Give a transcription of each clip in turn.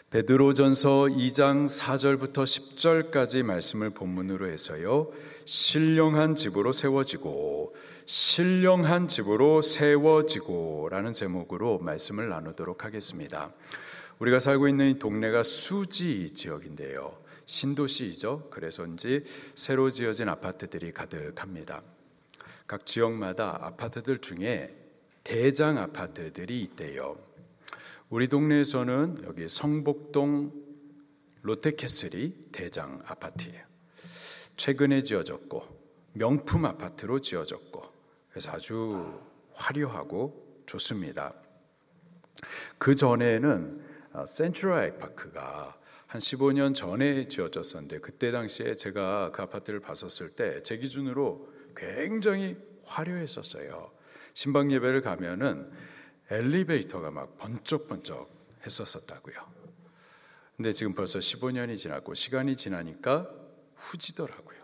베드로전서 2장 4절부터 10절까지 말씀을 본문으로 해서요, 신령한 집으로 세워지고 신령한 집으로 세워지고 라는 제목으로 말씀을 나누도록 하겠습니다. 우리가 살고 있는 이 동네가 수지 지역인데요, 신도시이죠. 그래서인지 새로 지어진 아파트들이 가득합니다. 각 지역마다 아파트들 중에 대장 아파트들이 있대요. 우리 동네에서는 여기 성복동 롯데캐슬이 대장 아파트예요. 최근에 지어졌고 명품 아파트로 지어졌고, 그래서 아주 화려하고 좋습니다. 그 전에는 센트럴 아이파크가 한 15년 전에 지어졌었는데, 그때 당시에 제가 그 아파트를 봤었을 때 제 기준으로 굉장히 화려했었어요. 신방 예배를 가면은 엘리베이터가 막 번쩍번쩍 했었다고요. 근데 지금 벌써 15년이 지났고 시간이 지나니까 후지더라고요.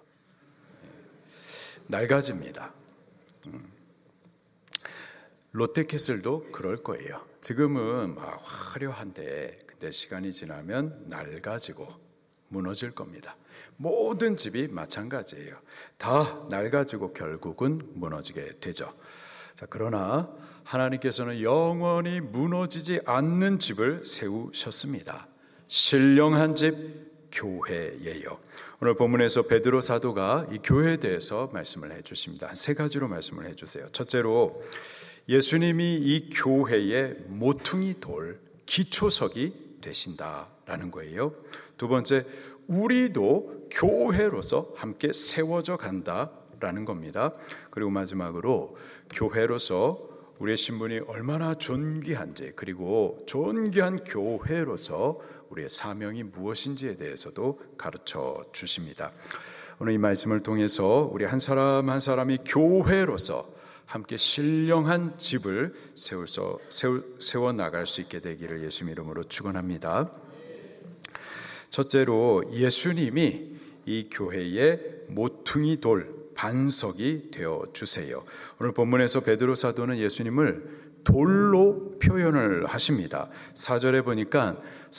낡아집니다. 롯데캐슬도 그럴 거예요. 지금은 막 화려한데, 근데 시간이 지나면 낡아지고 무너질 겁니다. 모든 집이 마찬가지예요. 다 낡아지고 결국은 무너지게 되죠. 자, 그러나 하나님께서는 영원히 무너지지 않는 집을 세우셨습니다. 신령한 집, 교회예요. 오늘 본문에서 베드로 사도가 이 교회에 대해서 말씀을 해주십니다. 한 세 가지로 말씀을 해주세요. 첫째로, 예수님이 이 교회의 모퉁이 돌, 기초석이 되신다라는 거예요. 두 번째, 우리도 교회로서 함께 세워져 간다라는 겁니다. 그리고 마지막으로, 교회로서 우리의 신분이 얼마나 존귀한지, 그리고 존귀한 교회로서 우리의 사명이 무엇인지에 대해서도 가르쳐 주십니다. 오늘 이 말씀을 통해서 우리 한 사람 한 사람이 교회로서 함께 신령한 집을 세워나갈 수 있게 되기를 예수님 이름으로 축원합니다. 첫째로, 예수님이 이 교회의 모퉁이 돌, 반석이 되어 주세요. 오늘 본문에서 베드로 사도는 예수님을 돌로 표현을 하십니다. 4절에 보니까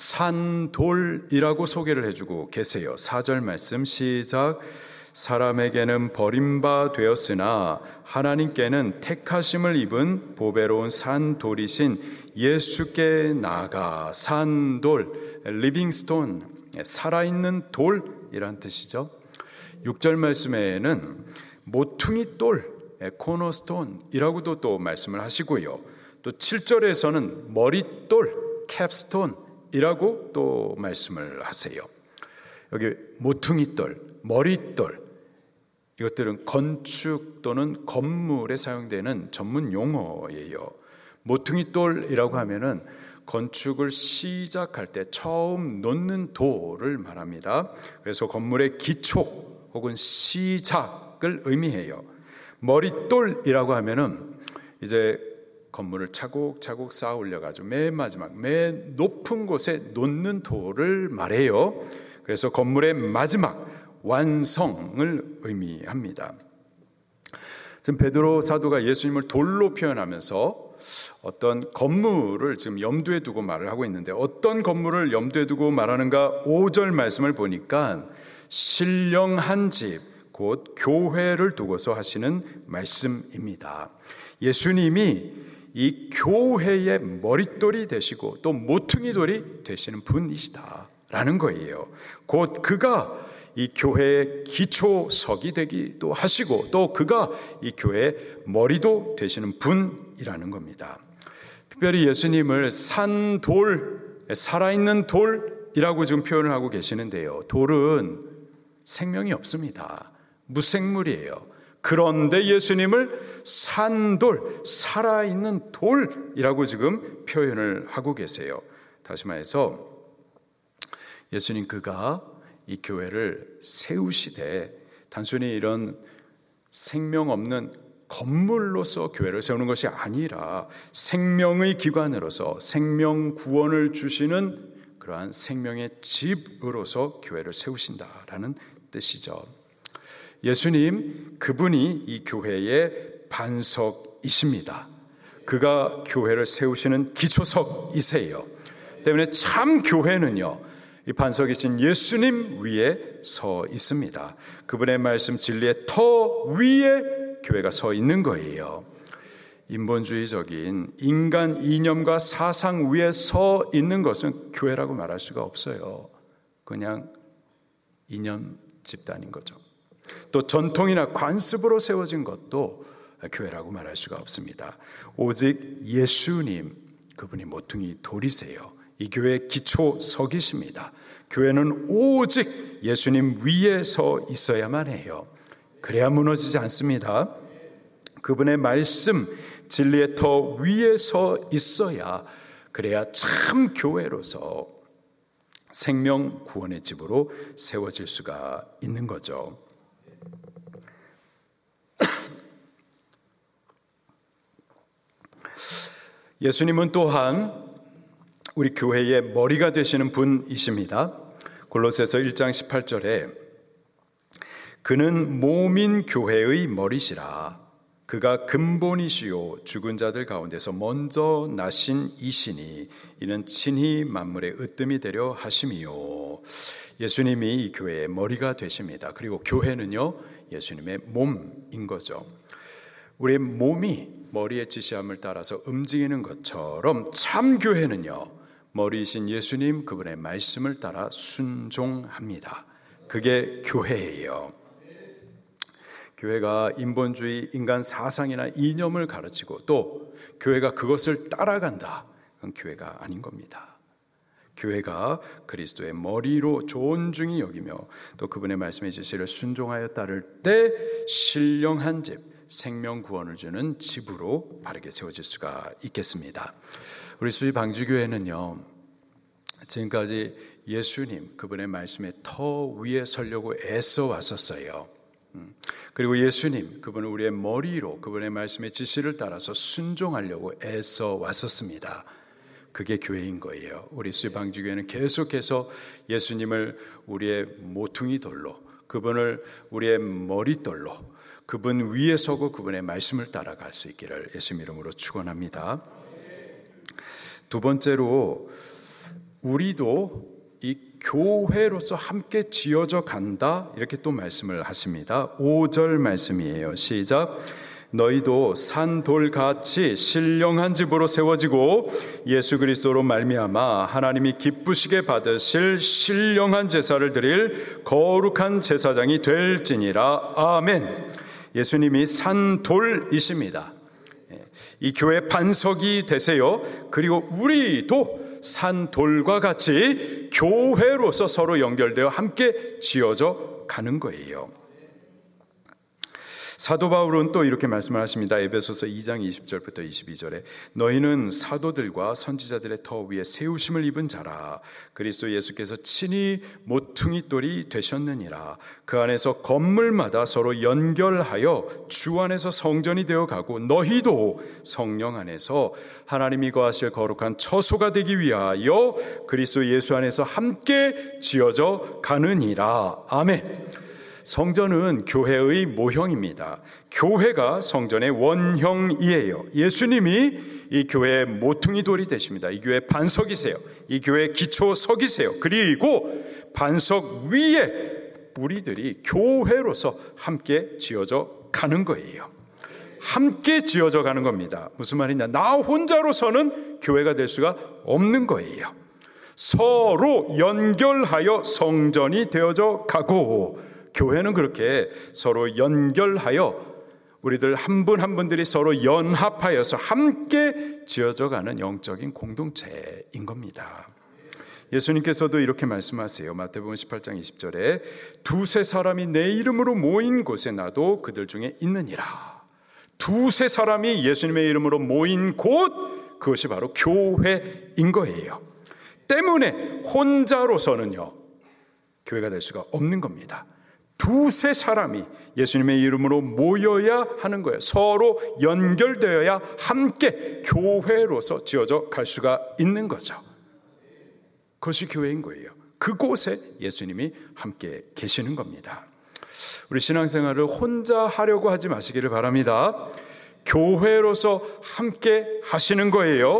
산돌이라고 소개를 해주고 계세요. 4절 말씀 시작. 사람에게는 버림바 되었으나 하나님께는 택하심을 입은 보배로운 산돌이신 예수께 나아가. 산돌, 리빙스톤, 살아있는 돌이란 뜻이죠. 6절 말씀에는 모퉁이 돌, 코너스톤이라고도 또 말씀을 하시고요. 또 7절에서는 머릿돌, 캡스톤이라고 또 말씀을 하세요. 여기 모퉁이 돌, 머릿돌, 이것들은 건축 또는 건물에 사용되는 전문 용어예요. 모퉁이 돌이라고 하면은 건축을 시작할 때 처음 놓는 돌을 말합니다. 그래서 건물의 기초 혹은 시작을 의미해요. 머릿돌이라고 하면은 이제 건물을 차곡차곡 쌓아 올려가지고 맨 마지막, 맨 높은 곳에 놓는 돌을 말해요. 그래서 건물의 마지막 완성을 의미합니다. 지금 베드로 사도가 예수님을 돌로 표현하면서 어떤 건물을 지금 염두에 두고 말을 하고 있는데, 어떤 건물을 염두에 두고 말하는가? 5절 말씀을 보니까 신령한 집, 곧 교회를 두고서 하시는 말씀입니다. 예수님이 이 교회의 머릿돌이 되시고 또 모퉁이 돌이 되시는 분이시다라는 거예요. 곧 그가 이 교회의 기초석이 되기도 하시고, 또 그가 이 교회의 머리도 되시는 분이라는 겁니다. 특별히 예수님을 산돌, 살아있는 돌이라고 지금 표현을 하고 계시는데요, 돌은 생명이 없습니다. 무생물이에요. 그런데 예수님을 산돌, 살아있는 돌이라고 지금 표현을 하고 계세요. 다시 말해서 예수님 그가 이 교회를 세우시되 단순히 이런 생명 없는 건물로서 교회를 세우는 것이 아니라 생명의 기관으로서 생명 구원을 주시는 그러한 생명의 집으로서 교회를 세우신다라는 뜻이죠. 예수님 그분이 이 교회의 반석이십니다. 그가 교회를 세우시는 기초석이세요. 때문에 참 교회는요, 이 반석이신 예수님 위에 서 있습니다. 그분의 말씀 진리의 터 위에 교회가 서 있는 거예요. 인본주의적인 인간 이념과 사상 위에 서 있는 것은 교회라고 말할 수가 없어요. 그냥 이념 집단인 거죠. 또 전통이나 관습으로 세워진 것도 교회라고 말할 수가 없습니다. 오직 예수님, 그분이 모퉁이 돌이세요. 이 교회의 기초석이십니다. 교회는 오직 예수님 위에 서 있어야만 해요. 그래야 무너지지 않습니다. 그분의 말씀, 진리의 터 위에 서 있어야, 그래야 참 교회로서 생명 구원의 집으로 세워질 수가 있는 거죠. 예수님은 또한 우리 교회의 머리가 되시는 분이십니다. 골로새서 1장 18절에 그는 몸인 교회의 머리시라. 그가 근본이시요 죽은 자들 가운데서 먼저 나신 이시니 이는 친히 만물의 으뜸이 되려 하심이요. 예수님이 이 교회의 머리가 되십니다. 그리고 교회는요, 예수님의 몸인 거죠. 우리의 몸이 머리의 지시함을 따라서 움직이는 것처럼 참 교회는요, 머리이신 예수님 그분의 말씀을 따라 순종합니다. 그게 교회예요. 교회가 인본주의, 인간 사상이나 이념을 가르치고 또 교회가 그것을 따라간다, 그건 교회가 아닌 겁니다. 교회가 그리스도의 머리로 존중히 여기며 또 그분의 말씀의 지시를 순종하여 따를 때 신령한 집, 생명 구원을 주는 집으로 바르게 세워질 수가 있겠습니다. 우리 수지 방주교회는요, 지금까지 예수님 그분의 말씀의 터 위에 서려고 애써 왔었어요. 그리고 예수님 그분은 우리의 머리로 그분의 말씀의 지시를 따라서 순종하려고 애써 왔었습니다. 그게 교회인 거예요. 우리 수지 방주교회는 계속해서 예수님을 우리의 모퉁이 돌로, 그분을 우리의 머릿돌로, 그분 위에 서고 그분의 말씀을 따라갈 수 있기를 예수 이름으로 축원합니다. 두 번째로 우리도 이 교회로서 함께 지어져 간다, 이렇게 또 말씀을 하십니다. 5절 말씀이에요. 시작. 너희도 산돌같이 신령한 집으로 세워지고 예수 그리스도로 말미암아 하나님이 기쁘시게 받으실 신령한 제사를 드릴 거룩한 제사장이 될지니라. 아멘. 예수님이 산돌이십니다. 이 교회 반석이 되세요. 그리고 우리도 산돌과 같이 교회로서 서로 연결되어 함께 지어져 가는 거예요. 사도 바울은 또 이렇게 말씀을 하십니다. 에베소서 2장 20절부터 22절에 너희는 사도들과 선지자들의 터 위에 세우심을 입은 자라. 그리스도 예수께서 친히 모퉁이 돌이 되셨느니라. 그 안에서 건물마다 서로 연결하여 주 안에서 성전이 되어 가고 너희도 성령 안에서 하나님이 거하실 거룩한 처소가 되기 위하여 그리스도 예수 안에서 함께 지어져 가느니라. 아멘. 성전은 교회의 모형입니다. 교회가 성전의 원형이에요. 예수님이 이 교회의 모퉁이 돌이 되십니다. 이 교회의 반석이세요. 이 교회의 기초석이세요. 그리고 반석 위에 우리들이 교회로서 함께 지어져 가는 거예요. 함께 지어져 가는 겁니다. 무슨 말이냐? 나 혼자로서는 교회가 될 수가 없는 거예요. 서로 연결하여 성전이 되어져 가고, 교회는 그렇게 서로 연결하여 우리들 한 분 한 분들이 서로 연합하여서 함께 지어져 가는 영적인 공동체인 겁니다. 예수님께서도 이렇게 말씀하세요. 마태복음 18장 20절에 두세 사람이 내 이름으로 모인 곳에 나도 그들 중에 있느니라. 두세 사람이 예수님의 이름으로 모인 곳, 그것이 바로 교회인 거예요. 때문에 혼자로서는요, 교회가 될 수가 없는 겁니다. 두세 사람이 예수님의 이름으로 모여야 하는 거예요. 서로 연결되어야 함께 교회로서 지어져 갈 수가 있는 거죠. 그것이 교회인 거예요. 그곳에 예수님이 함께 계시는 겁니다. 우리 신앙생활을 혼자 하려고 하지 마시기를 바랍니다. 교회로서 함께 하시는 거예요.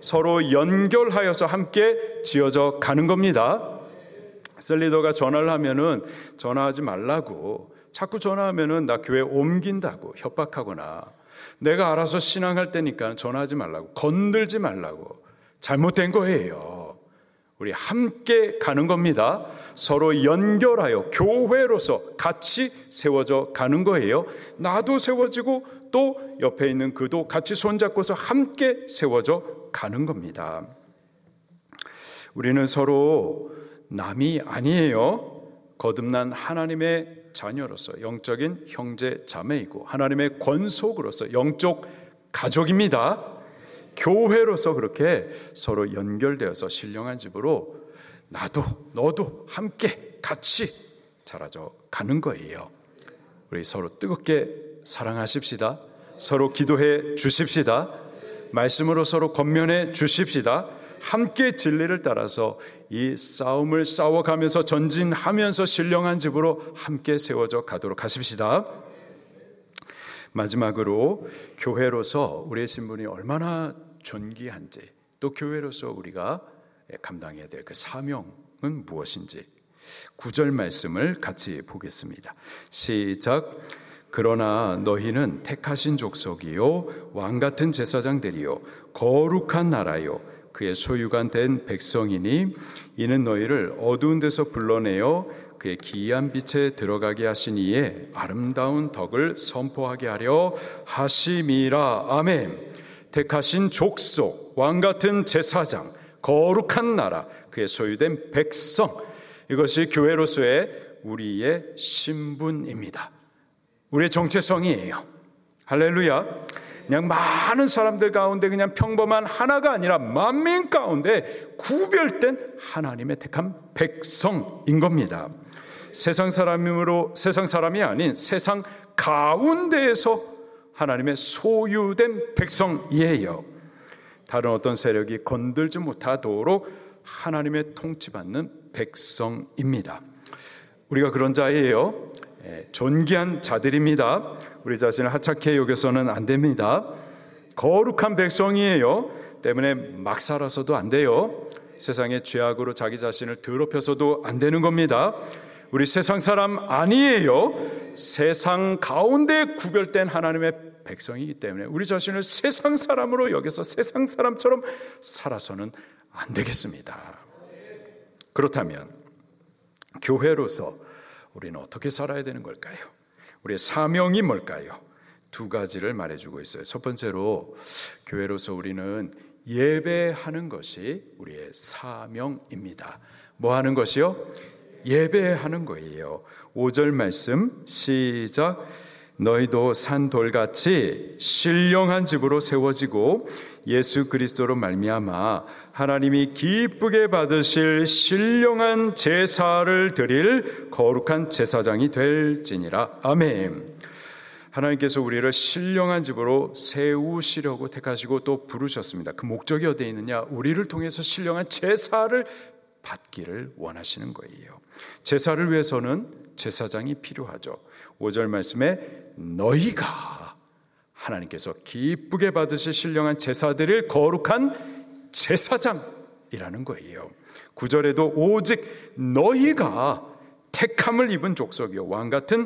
서로 연결하여서 함께 지어져 가는 겁니다. 셀리더가 전화를 하면은 전화하지 말라고, 자꾸 전화하면은 나 교회 옮긴다고 협박하거나, 내가 알아서 신앙할 때니까 전화하지 말라고, 건들지 말라고, 잘못된 거예요. 우리 함께 가는 겁니다. 서로 연결하여 교회로서 같이 세워져 가는 거예요. 나도 세워지고 또 옆에 있는 그도 같이 손잡고서 함께 세워져 가는 겁니다. 우리는 서로 남이 아니에요. 거듭난 하나님의 자녀로서 영적인 형제 자매이고 하나님의 권속으로서 영적 가족입니다. 교회로서 그렇게 서로 연결되어서 신령한 집으로 나도 너도 함께 같이 자라져 가는 거예요. 우리 서로 뜨겁게 사랑하십시다. 서로 기도해 주십시다. 말씀으로 서로 권면해 주십시다. 함께 진리를 따라서 이 싸움을 싸워가면서 전진하면서 신령한 집으로 함께 세워져 가도록 하십시다. 마지막으로 교회로서 우리의 신분이 얼마나 존귀한지, 또 교회로서 우리가 감당해야 될 그 사명은 무엇인지 9절 말씀을 같이 보겠습니다. 시작. 그러나 너희는 택하신 족속이요 왕같은 제사장들이요 거룩한 나라요 그의 소유가 된 백성이니 이는 너희를 어두운 데서 불러내어 그의 기이한 빛에 들어가게 하신 이의 아름다운 덕을 선포하게 하려 하심이라. 아멘. 택하신 족속, 왕같은 제사장, 거룩한 나라, 그의 소유된 백성, 이것이 교회로서의 우리의 신분입니다. 우리의 정체성이에요. 할렐루야. 그냥 많은 사람들 가운데 그냥 평범한 하나가 아니라 만민 가운데 구별된 하나님의 택한 백성인 겁니다. 세상 사람이 아닌 세상 가운데에서 하나님의 소유된 백성이에요. 다른 어떤 세력이 건들지 못하도록 하나님의 통치받는 백성입니다. 우리가 그런 자예요. 존귀한 자들입니다. 우리 자신을 하찮게 여겨서는 안 됩니다. 거룩한 백성이에요. 때문에 막 살아서도 안 돼요. 세상의 죄악으로 자기 자신을 더럽혀서도 안 되는 겁니다. 우리 세상 사람 아니에요. 세상 가운데 구별된 하나님의 백성이기 때문에 우리 자신을 세상 사람으로 여겨서 세상 사람처럼 살아서는 안 되겠습니다. 그렇다면 교회로서 우리는 어떻게 살아야 되는 걸까요? 우리의 사명이 뭘까요? 두 가지를 말해주고 있어요. 첫 번째로 교회로서 우리는 예배하는 것이 우리의 사명입니다. 뭐 하는 것이요? 예배하는 거예요. 5절 말씀 시작. 너희도 산 돌같이 신령한 집으로 세워지고 예수 그리스도로 말미암아 하나님이 기쁘게 받으실 신령한 제사를 드릴 거룩한 제사장이 될지니라. 아멘. 하나님께서 우리를 신령한 집으로 세우시려고 택하시고 또 부르셨습니다. 그 목적이 어디에 있느냐? 우리를 통해서 신령한 제사를 받기를 원하시는 거예요. 제사를 위해서는 제사장이 필요하죠. 5절 말씀에 너희가 하나님께서 기쁘게 받으실 신령한 제사 드릴 거룩한 제사장이라는 거예요. 9절에도 오직 너희가 택함을 입은 족속이요 왕같은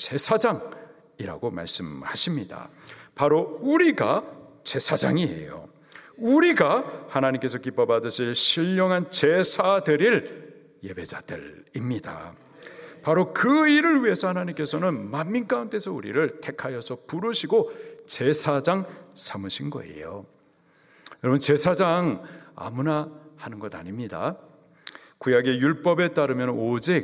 제사장이라고 말씀하십니다. 바로 우리가 제사장이에요. 우리가 하나님께서 기뻐 받으실 신령한 제사 드릴 예배자들입니다. 바로 그 일을 위해서 하나님께서는 만민 가운데서 우리를 택하여서 부르시고 제사장 삼으신 거예요. 여러분, 제사장 아무나 하는 것 아닙니다. 구약의 율법에 따르면 오직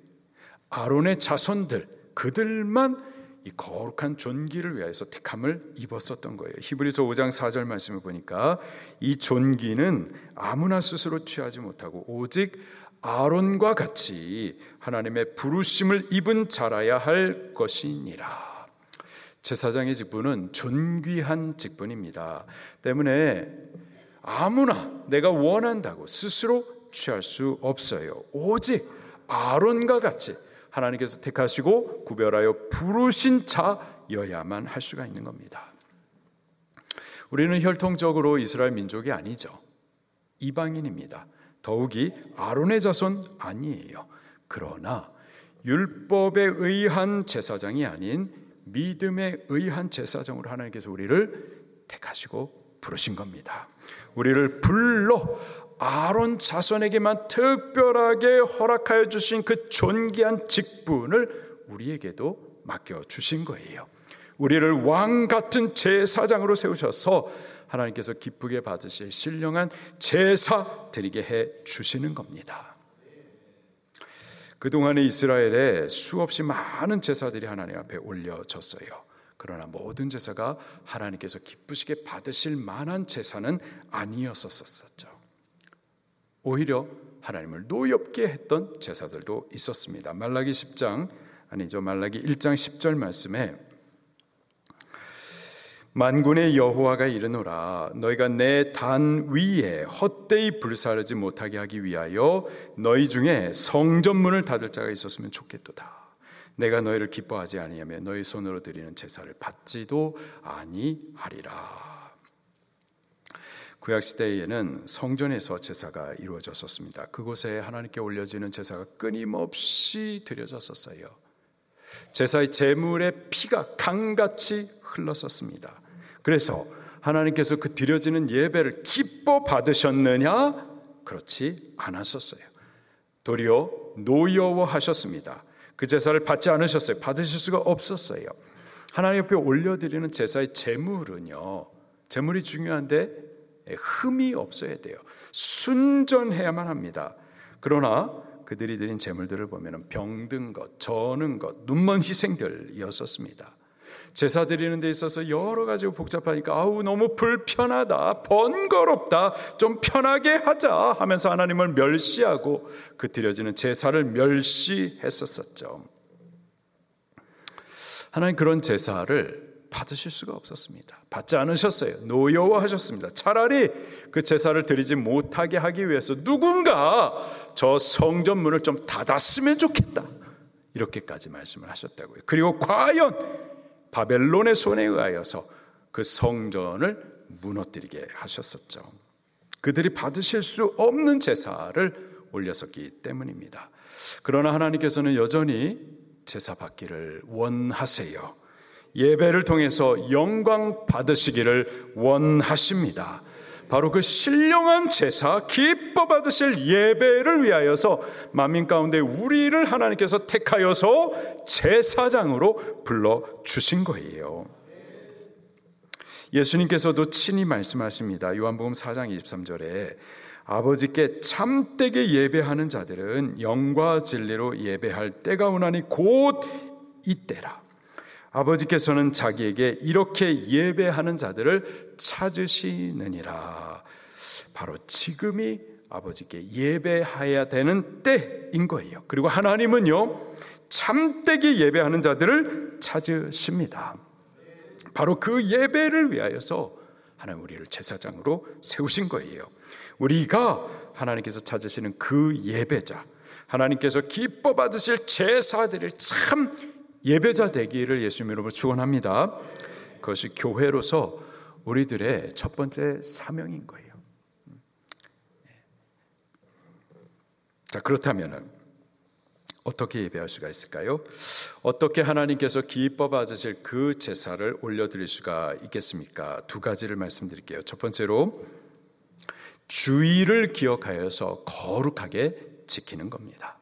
아론의 자손들, 그들만 이 거룩한 존귀를 위해서 택함을 입었었던 거예요. 히브리서 5장 4절 말씀을 보니까 이 존귀는 아무나 스스로 취하지 못하고 오직 아론과 같이 하나님의 부르심을 입은 자라야 할 것이니라. 제사장의 직분은 존귀한 직분입니다. 때문에 아무나 내가 원한다고 스스로 취할 수 없어요. 오직 아론과 같이 하나님께서 택하시고 구별하여 부르신 자여야만 할 수가 있는 겁니다. 우리는 혈통적으로 이스라엘 민족이 아니죠. 이방인입니다. 더욱이 아론의 자손 아니에요. 그러나 율법에 의한 제사장이 아닌 믿음에 의한 제사장으로 하나님께서 우리를 택하시고 부르신 겁니다. 우리를 불러 아론 자손에게만 특별하게 허락하여 주신 그 존귀한 직분을 우리에게도 맡겨주신 거예요. 우리를 왕 같은 제사장으로 세우셔서 하나님께서 기쁘게 받으실 신령한 제사 드리게 해 주시는 겁니다. 그동안에 이스라엘에 수없이 많은 제사들이 하나님 앞에 올려졌어요. 그러나 모든 제사가 하나님께서 기쁘시게 받으실 만한 제사는 아니었었죠. 오히려 하나님을 노엽게 했던 제사들도 있었습니다. 말라기 1장 10절 말씀에 만군의 여호와가 이르노라 너희가 내 단 위에 헛되이 불사르지 못하게 하기 위하여 너희 중에 성전문을 닫을 자가 있었으면 좋겠도다. 내가 너희를 기뻐하지 아니하며 너희 손으로 드리는 제사를 받지도 아니하리라. 구약시대에는 성전에서 제사가 이루어졌었습니다. 그곳에 하나님께 올려지는 제사가 끊임없이 드려졌었어요. 제사의 제물의 피가 강같이 흘렀었습니다. 그래서 하나님께서 그 드려지는 예배를 기뻐 받으셨느냐? 그렇지 않았었어요. 도리어 노여워하셨습니다. 그 제사를 받지 않으셨어요. 받으실 수가 없었어요. 하나님 옆에 올려드리는 제사의 제물은요, 제물이 중요한데 흠이 없어야 돼요. 순전해야만 합니다. 그러나 그들이 드린 제물들을 보면 병든 것, 저는 것, 눈먼 희생들이었었습니다. 제사 드리는 데 있어서 여러 가지 복잡하니까 너무 불편하다, 번거롭다, 좀 편하게 하자 하면서 하나님을 멸시하고 그 드려지는 제사를 멸시했었죠. 하나님 그런 제사를 받으실 수가 없었습니다. 받지 않으셨어요. 노여워하셨습니다. 차라리 그 제사를 드리지 못하게 하기 위해서 누군가 저 성전문을 좀 닫았으면 좋겠다, 이렇게까지 말씀을 하셨다고요. 그리고 과연 바벨론의 손에 의하여서 그 성전을 무너뜨리게 하셨었죠. 그들이 받으실 수 없는 제사를 올렸었기 때문입니다. 그러나 하나님께서는 여전히 제사 받기를 원하세요. 예배를 통해서 영광 받으시기를 원하십니다. 바로 그 신령한 제사, 기뻐 받으실 예배를 위하여서 만민 가운데 우리를 하나님께서 택하여서 제사장으로 불러주신 거예요. 예수님께서도 친히 말씀하십니다. 요한복음 4장 23절에 아버지께 참되게 예배하는 자들은 영과 진리로 예배할 때가 오나니 곧 이때라. 아버지께서는 자기에게 이렇게 예배하는 자들을 찾으시느니라. 바로 지금이 아버지께 예배해야 되는 때인 거예요. 그리고 하나님은요, 참되게 예배하는 자들을 찾으십니다. 바로 그 예배를 위하여서 하나님 우리를 제사장으로 세우신 거예요. 우리가 하나님께서 찾으시는 그 예배자, 하나님께서 기뻐 받으실 제사들을 참 예배자 되기를 예수님 이름으로 축원합니다. 그것이 교회로서 우리들의 첫 번째 사명인 거예요. 자, 그렇다면 어떻게 예배할 수가 있을까요? 어떻게 하나님께서 기뻐 받으실 그 제사를 올려드릴 수가 있겠습니까? 두 가지를 말씀드릴게요. 첫 번째로 주일을 기억하여서 거룩하게 지키는 겁니다.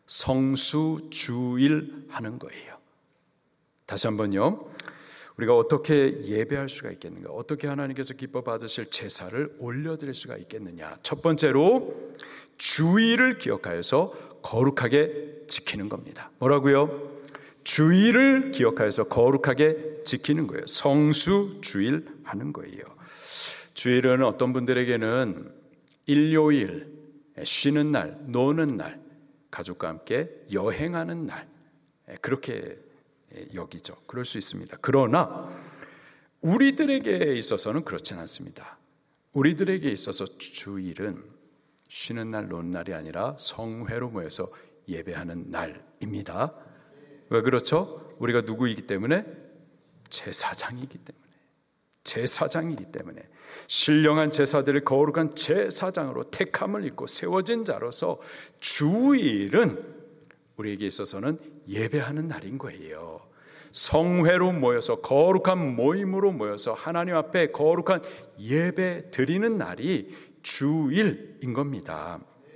성수주일 하는 거예요. 다시 한번요. 우리가 어떻게 예배할 수가 있겠는가? 어떻게 하나님께서 기뻐 받으실 제사를 올려드릴 수가 있겠느냐? 첫 번째로 주일을 기억하여서 거룩하게 지키는 겁니다. 뭐라고요? 주일을 기억하여서 거룩하게 지키는 거예요. 성수주일 하는 거예요. 주일은 어떤 분들에게는 일요일, 쉬는 날, 노는 날, 가족과 함께 여행하는 날, 그렇게 여기죠. 그럴 수 있습니다. 그러나 우리들에게 있어서는 그렇진 않습니다. 우리들에게 있어서 주일은 쉬는 날, 노는 날이 아니라 성회로 모여서 예배하는 날입니다. 왜 그렇죠? 우리가 누구이기 때문에? 제사장이기 때문에. 제사장이기 때문에 신령한 제사들을 거룩한 제사장으로 택함을 입고 세워진 자로서 주일은 우리에게 있어서는 예배하는 날인 거예요. 성회로 모여서 거룩한 모임으로 모여서 하나님 앞에 거룩한 예배 드리는 날이 주일인 겁니다.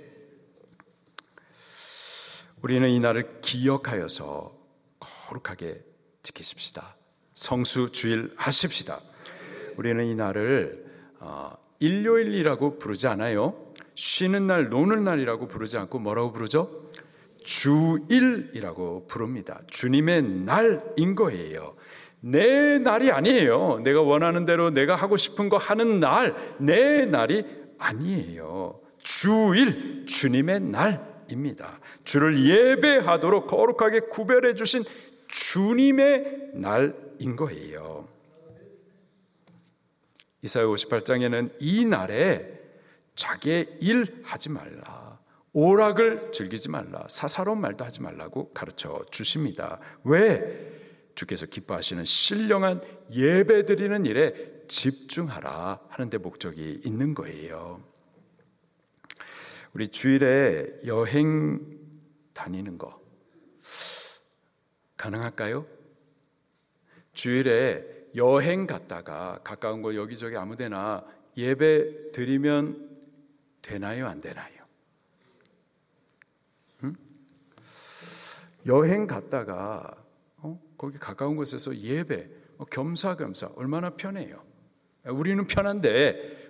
우리는 이 날을 기억하여서 거룩하게 지키십시다. 성수주일 하십시다. 우리는 이 날을 일요일이라고 부르지 않아요. 쉬는 날, 노는 날이라고 부르지 않고 뭐라고 부르죠? 주일이라고 부릅니다. 주님의 날인 거예요. 내 날이 아니에요. 내가 원하는 대로 내가 하고 싶은 거 하는 날, 내 날이 아니에요. 주일, 주님의 날입니다. 주를 예배하도록 거룩하게 구별해 주신 주님의 날인 거예요. 이사야 58장에는 이 날에 자기의 일 하지 말라, 오락을 즐기지 말라, 사사로운 말도 하지 말라고 가르쳐 주십니다. 왜? 주께서 기뻐하시는 신령한 예배 드리는 일에 집중하라 하는 데 목적이 있는 거예요. 우리 주일에 여행 다니는 거 가능할까요? 주일에 여행 갔다가 가까운 곳 여기저기 아무데나 예배 드리면 되나요? 안 되나요? 여행 갔다가 거기 가까운 곳에서 예배 겸사겸사 얼마나 편해요. 우리는 편한데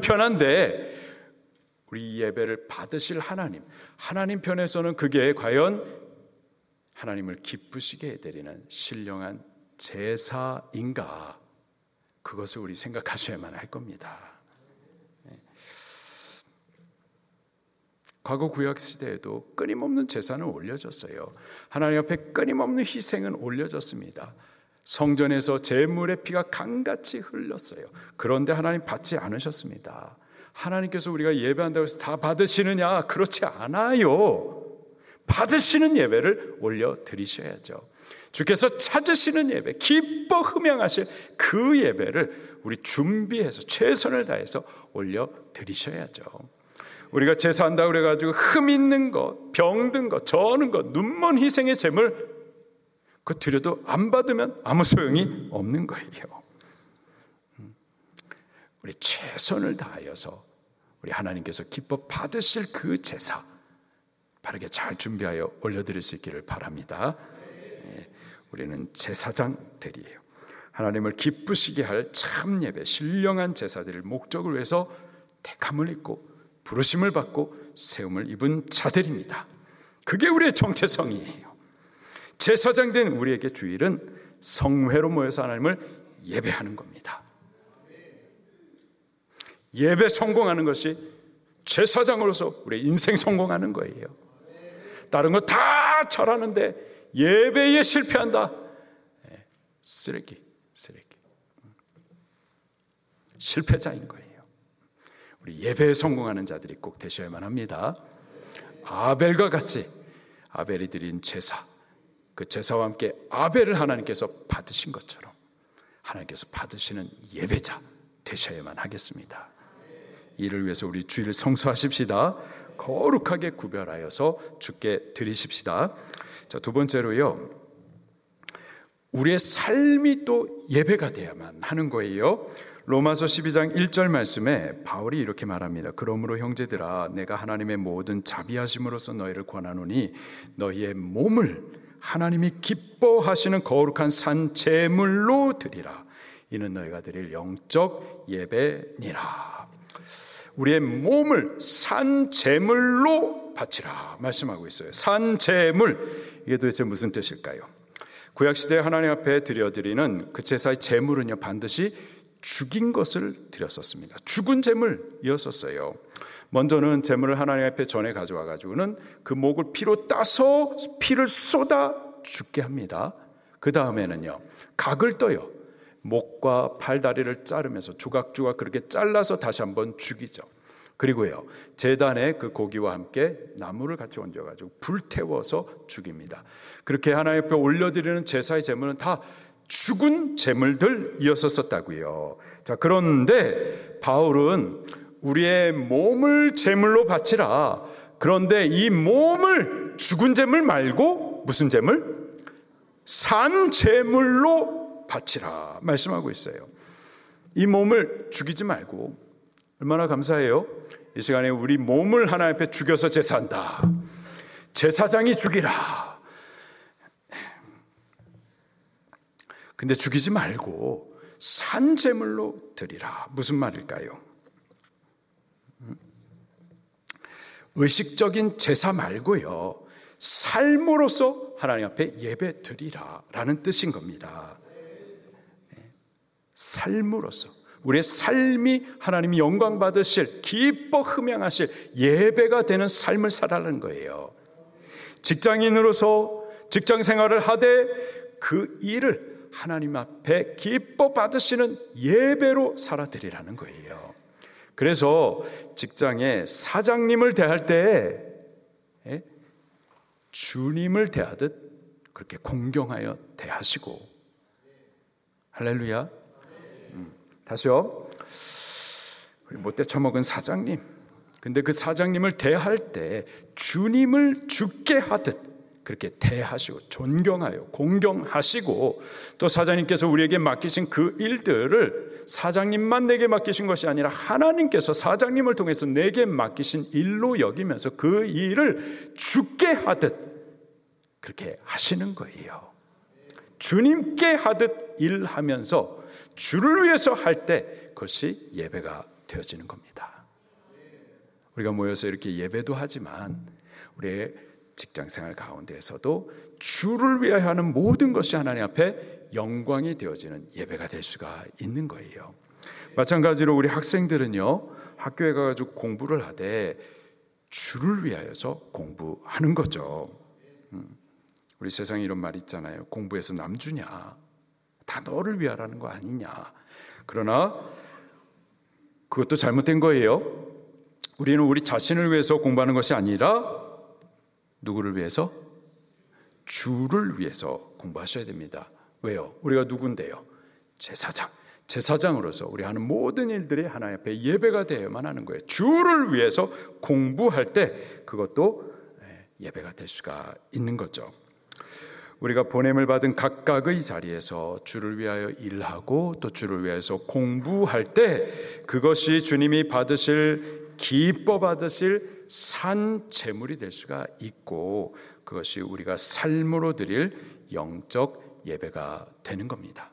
우리 예배를 받으실 하나님 편에서는 그게 과연 하나님을 기쁘시게 해드리는 신령한 제사인가, 그것을 우리 생각하셔야만 할 겁니다. 과거 구약시대에도 끊임없는 제사는 올려졌어요. 하나님 앞에 끊임없는 희생은 올려졌습니다. 성전에서 제물의 피가 강같이 흘렀어요. 그런데 하나님 받지 않으셨습니다. 하나님께서 우리가 예배한다고 해서 다 받으시느냐? 그렇지 않아요. 받으시는 예배를 올려드리셔야죠. 주께서 찾으시는 예배, 기뻐 흠양하실 그 예배를 우리 준비해서 최선을 다해서 올려드리셔야죠. 우리가 제사한다고 그래가지고 흠 있는 것, 병든 것, 저는 것, 눈먼 희생의 제물 그거 드려도 안 받으면 아무 소용이 없는 거예요. 우리 최선을 다하여서 우리 하나님께서 기뻐 받으실 그 제사 바르게 잘 준비하여 올려드릴 수 있기를 바랍니다. 우리는 제사장들이에요. 하나님을 기쁘시게 할 참 예배, 신령한 제사들을 목적을 위해서 택함을 입고 부르심을 받고 세움을 입은 자들입니다. 그게 우리의 정체성이에요. 제사장 된 우리에게 주일은 성회로 모여서 하나님을 예배하는 겁니다. 예배 성공하는 것이 제사장으로서 우리의 인생 성공하는 거예요. 다른 거 다 잘하는데 예배에 실패한다. 쓰레기. 실패자인 거예요. 우리 예배에 성공하는 자들이 꼭 되셔야만 합니다. 아벨과 같이 아벨이 드린 제사, 그 제사와 함께 아벨을 하나님께서 받으신 것처럼 하나님께서 받으시는 예배자 되셔야만 하겠습니다. 이를 위해서 우리 주일을 성수하십시다. 거룩하게 구별하여서 주께 드리십시다. 자, 두 번째로요, 우리의 삶이 또 예배가 되어야만 하는 거예요. 로마서 12장 1절 말씀에 바울이 이렇게 말합니다. 그러므로 형제들아, 내가 하나님의 모든 자비하심으로써 너희를 권하노니 너희의 몸을 하나님이 기뻐하시는 거룩한 산 제물로 드리라. 이는 너희가 드릴 영적 예배니라. 우리의 몸을 산 제물로 바치라 말씀하고 있어요. 산 제물, 이게 도대체 무슨 뜻일까요? 구약시대 하나님 앞에 드려드리는 그 제사의 제물은요, 반드시 죽인 것을 드렸었습니다. 죽은 제물이었었어요. 먼저는 제물을 하나님 앞에 전에 가져와 가지고는 그 목을 피로 따서 피를 쏟아 죽게 합니다. 그 다음에는요, 각을 떠요. 목과 팔 다리를 자르면서 조각조각 그렇게 잘라서 다시 한번 죽이죠. 그리고요, 제단에 그 고기와 함께 나무를 같이 얹어가지고 불태워서 죽입니다. 그렇게 하나님 앞에 올려드리는 제사의 제물은 다 죽은 제물들이었었다고요. 자, 그런데 바울은 우리의 몸을 제물로 바치라. 그런데 이 몸을 죽은 제물 말고 무슨 제물? 산 제물로 바치라 말씀하고 있어요. 이 몸을 죽이지 말고, 얼마나 감사해요. 이 시간에 우리 몸을 하나님 앞에 죽여서 제사한다. 제사장이 죽이라. 근데 죽이지 말고 산 제물로 드리라. 무슨 말일까요? 의식적인 제사 말고요, 삶으로서 하나님 앞에 예배 드리라 라는 뜻인 겁니다. 삶으로서 우리의 삶이 하나님이 영광 받으실, 기뻐 흠양하실 예배가 되는 삶을 살아라는 거예요. 직장인으로서 직장 생활을 하되 그 일을 하나님 앞에 기뻐 받으시는 예배로 살아드리라는 거예요. 그래서 직장에 사장님을 대할 때 주님을 대하듯 그렇게 공경하여 대하시고, 할렐루야. 다시요. 우리 못돼 처먹은 사장님, 근데 그 사장님을 대할 때 주님을 죽게 하듯 그렇게 대하시고 존경하여 공경하시고, 또 사장님께서 우리에게 맡기신 그 일들을 사장님만 내게 맡기신 것이 아니라 하나님께서 사장님을 통해서 내게 맡기신 일로 여기면서 그 일을 죽게 하듯 그렇게 하시는 거예요. 주님께 하듯 일하면서 주를 위해서 할 때 그것이 예배가 되어지는 겁니다. 우리가 모여서 이렇게 예배도 하지만 우리의 직장생활 가운데에서도 주를 위하여 하는 모든 것이 하나님 앞에 영광이 되어지는 예배가 될 수가 있는 거예요. 마찬가지로 우리 학생들은요, 학교에 가가지고 공부를 하되 주를 위하여서 공부하는 거죠. 우리 세상에 이런 말이 있잖아요. 공부해서 남주냐, 다 너를 위하라는 거 아니냐. 그러나 그것도 잘못된 거예요. 우리는 우리 자신을 위해서 공부하는 것이 아니라 누구를 위해서? 주를 위해서 공부하셔야 됩니다. 왜요? 우리가 누군데요? 제사장. 제사장으로서 우리 하는 모든 일들이 하나님 앞에 예배가 되어야만 하는 거예요. 주를 위해서 공부할 때 그것도 예배가 될 수가 있는 거죠. 우리가 보냄을 받은 각각의 자리에서 주를 위하여 일하고 또 주를 위해서 공부할 때 그것이 주님이 받으실, 기뻐 받으실 산 제물이 될 수가 있고, 그것이 우리가 삶으로 드릴 영적 예배가 되는 겁니다.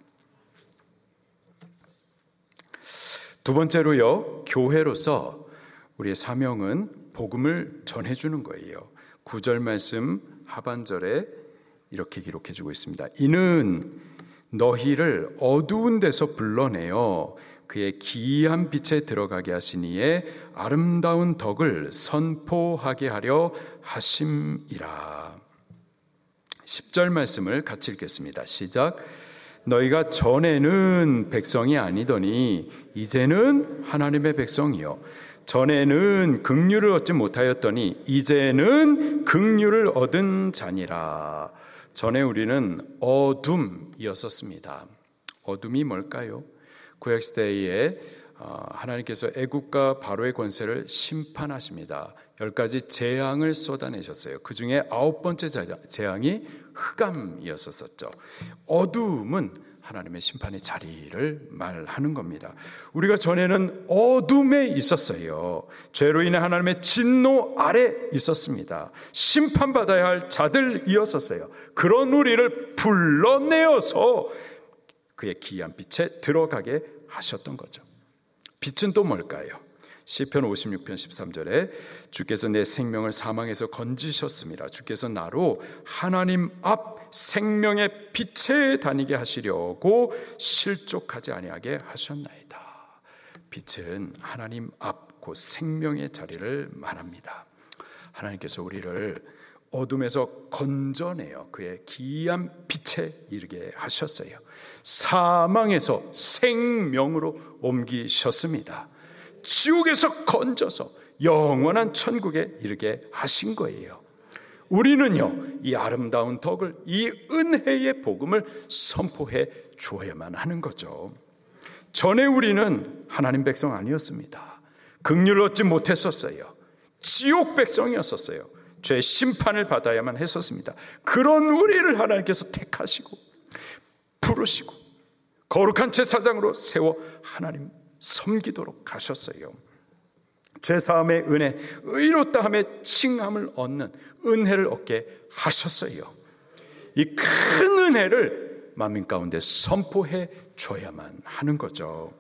두 번째로요, 교회로서 우리의 사명은 복음을 전해주는 거예요. 9절 말씀 하반절에 이렇게 기록해주고 있습니다. 이는 너희를 어두운 데서 불러내어 그의 기이한 빛에 들어가게 하시니에 아름다운 덕을 선포하게 하려 하심이라. 10절 말씀을 같이 읽겠습니다. 시작. 너희가 전에는 백성이 아니더니 이제는 하나님의 백성이요, 전에는 긍휼을 얻지 못하였더니 이제는 긍휼을 얻은 자니라. 전에 우리는 어둠이었었습니다. 어둠이 뭘까요? 구약시대에 하나님께서 애국과 바로의 권세를 심판하십니다. 10가지 재앙을 쏟아내셨어요. 그 중에 9번째 재앙이 흑암이었었죠. 어둠은 하나님의 심판의 자리를 말하는 겁니다. 우리가 전에는 어둠에 있었어요. 죄로 인해 하나님의 진노 아래 있었습니다. 심판받아야 할 자들이었었어요. 그런 우리를 불러내어서 그의 기이한 빛에 들어가게 하셨던 거죠. 빛은 또 뭘까요? 시편 56편 13절에 주께서 내 생명을 사망에서 건지셨습니다. 주께서 나로 하나님 앞 생명의 빛에 다니게 하시려고 실족하지 아니하게 하셨나이다. 빛은 하나님 앞 곧 생명의 자리를 말합니다. 하나님께서 우리를 어둠에서 건져내어 그의 기이한 빛에 이르게 하셨어요. 사망에서 생명으로 옮기셨습니다. 지옥에서 건져서 영원한 천국에 이르게 하신 거예요. 우리는요, 이 아름다운 덕을, 이 은혜의 복음을 선포해 주어야만 하는 거죠. 전에 우리는 하나님 백성 아니었습니다. 긍휼을 얻지 못했었어요. 지옥 백성이었었어요. 죄의 심판을 받아야만 했었습니다. 그런 우리를 하나님께서 택하시고 부르시고 거룩한 제사장으로 세워 하나님 섬기도록 하셨어요. 죄사함의 은혜, 의롭다함의 칭함을 얻는 은혜를 얻게 하셨어요. 이 큰 은혜를 만민 가운데 선포해 줘야만 하는 거죠.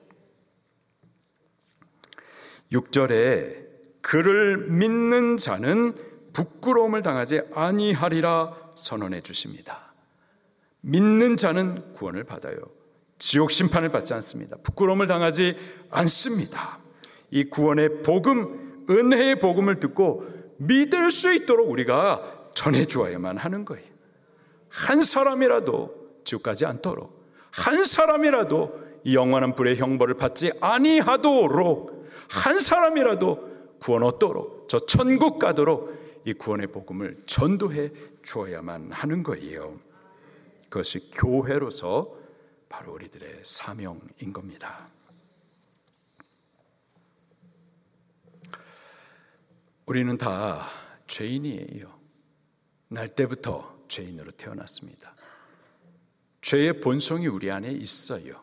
6절에 그를 믿는 자는 부끄러움을 당하지 아니하리라 선언해 주십니다. 믿는 자는 구원을 받아요. 지옥 심판을 받지 않습니다. 부끄러움을 당하지 않습니다. 이 구원의 복음, 은혜의 복음을 듣고 믿을 수 있도록 우리가 전해 주어야만 하는 거예요. 한 사람이라도 지옥 가지 않도록, 한 사람이라도 영원한 불의 형벌을 받지 아니하도록, 한 사람이라도 구원 얻도록, 저 천국 가도록 이 구원의 복음을 전도해 주어야만 하는 거예요. 그것이 교회로서 바로 우리들의 사명인 겁니다. 우리는 다 죄인이에요. 날 때부터 죄인으로 태어났습니다. 죄의 본성이 우리 안에 있어요.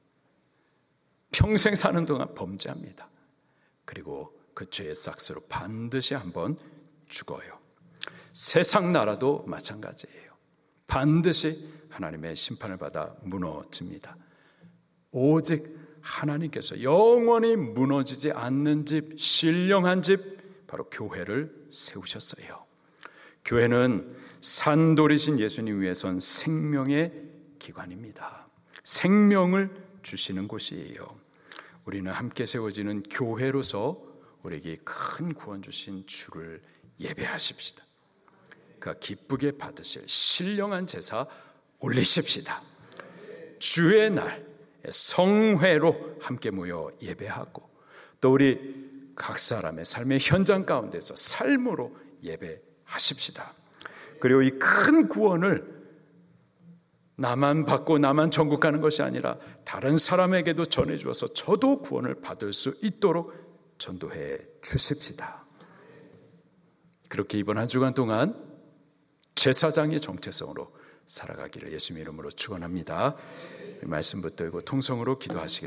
평생 사는 동안 범죄합니다. 그리고 그 죄의 싹스로 반드시 한번 죽어요. 세상 나라도 마찬가지예요. 반드시 하나님의 심판을 받아 무너집니다. 오직 하나님께서 영원히 무너지지 않는 집, 신령한 집, 바로 교회를 세우셨어요. 교회는 산돌이신 예수님 위에 선 생명의 기관입니다. 생명을 주시는 곳이에요. 우리는 함께 세워지는 교회로서 우리에게 큰 구원 주신 주를 예배하십시다. 그가 기쁘게 받으실 신령한 제사 올리십시다. 주의 날 성회로 함께 모여 예배하고 또 우리 각 사람의 삶의 현장 가운데서 삶으로 예배하십시다. 그리고 이 큰 구원을 나만 받고 나만 천국 가는 것이 아니라 다른 사람에게도 전해주어서 저도 구원을 받을 수 있도록 전도해 주십시다. 그렇게 이번 한 주간 동안 제사장의 정체성으로 살아가기를 예수님의 이름으로 축원합니다. 말씀 붙들고 통성으로 기도하시겠습니다.